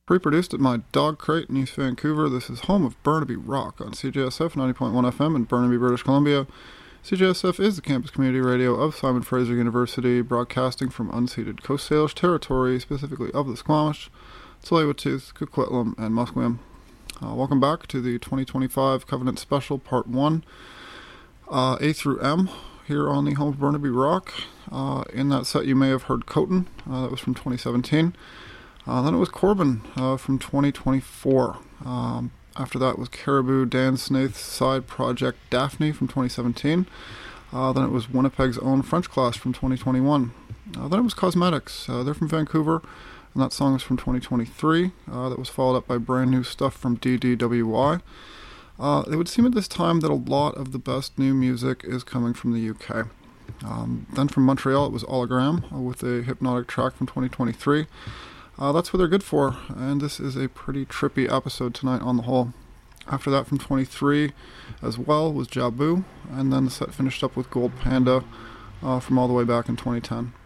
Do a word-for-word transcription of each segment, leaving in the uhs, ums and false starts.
Pre-produced at my dog crate in East Vancouver, this is home of Burnaby Rock on C J S F ninety point one F M in Burnaby, British Columbia. C J S F is the campus community radio of Simon Fraser University, broadcasting from unceded Coast Salish territory, specifically of the Squamish, Tsleil-Waututh, Coquitlam, and Musqueam. Uh, welcome back to the twenty twenty-five Covenant Special Part one, uh, A through M, here on the home of Burnaby Rock. Uh, in that set you may have heard Coton, uh, that was from twenty seventeen. Uh, then it was Corbin uh, from twenty twenty-four. Um, after that was Caribou, Dan Snaith's side project Daphne from twenty seventeen. Uh, then it was Winnipeg's own French Class from twenty twenty-one. Uh, then it was Cosmetics. Uh, they're from Vancouver, and that song is from twenty twenty-three. Uh, that was followed up by brand new stuff from D D W Y. Uh, it would seem at this time that a lot of the best new music is coming from the U K. Um, then from Montreal it was Hologram uh, with a hypnotic track from twenty twenty-three. Uh, that's what they're good for, and this is a pretty trippy episode tonight on the whole. After that, from twenty-three as well, was Jabu, and then the set finished up with Gold Panda uh, from all the way back in twenty ten.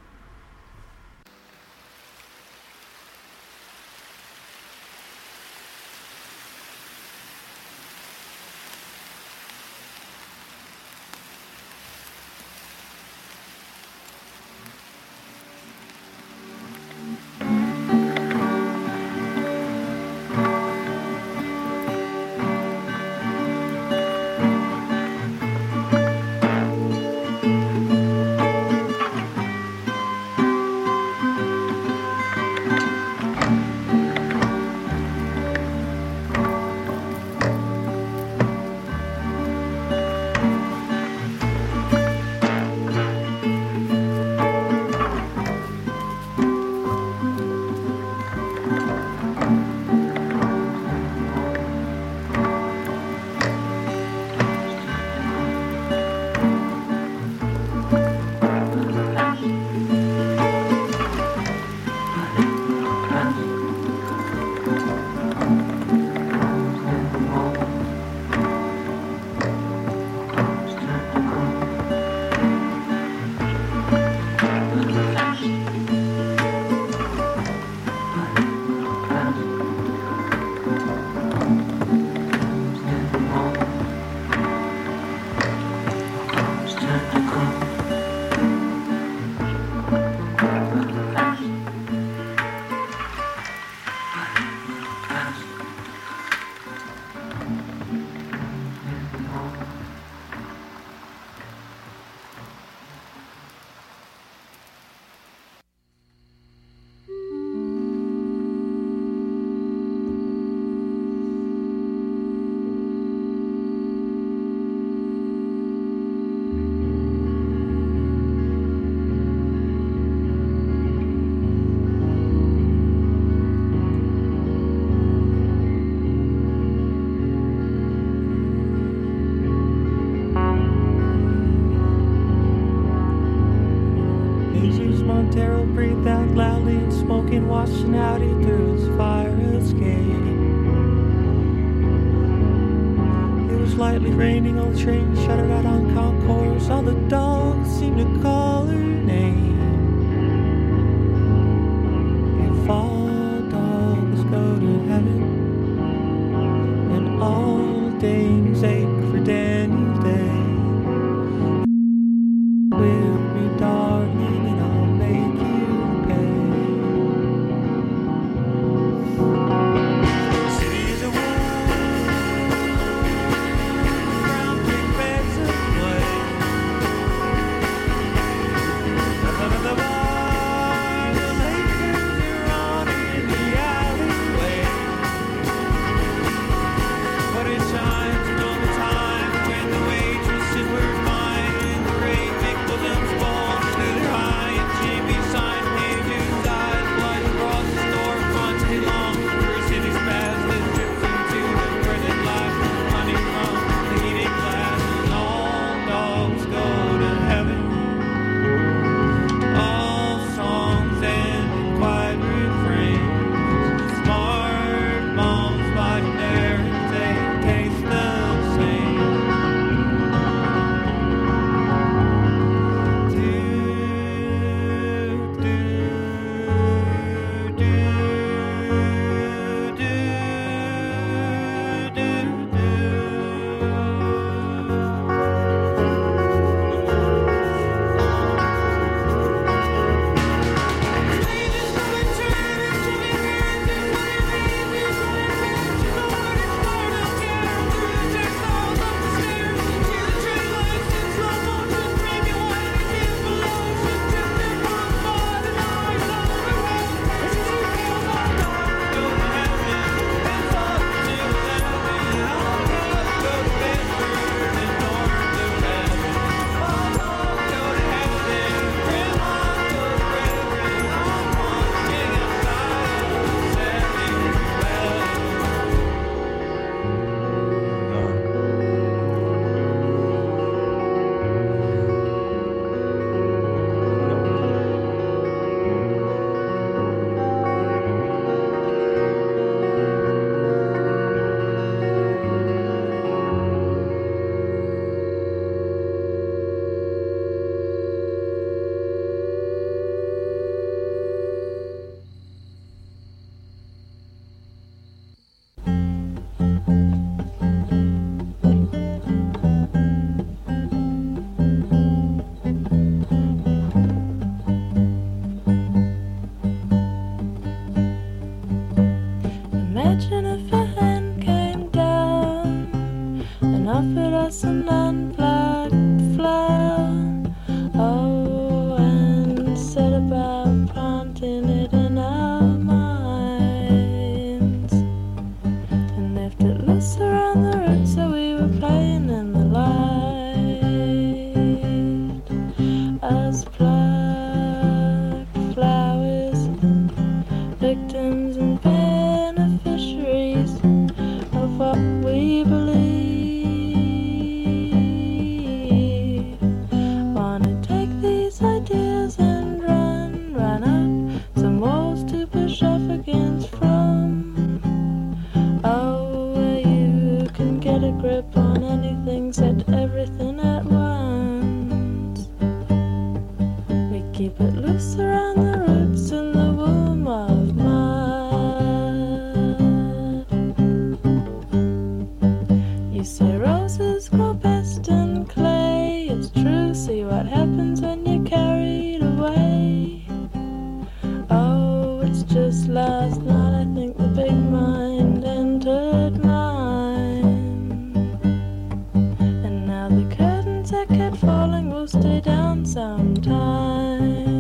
Washing out he through his fire escape. It was lightly raining, all the trains shuttered out on concourse. All the dogs seemed to call her name. If all dogs go to heaven and all dames ache for Daniel's Day, with me, darling, and I'll make you pay. Cities of wood, brown brick beds of maybe it's true. See what happens when you're carried away. Oh, it's just last night I think the big mind entered mine. And now the curtains that kept falling will stay down sometime.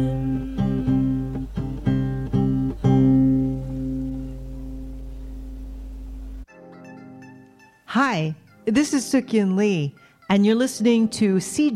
Hi, this is Suk-Yin Lee, and you're listening to C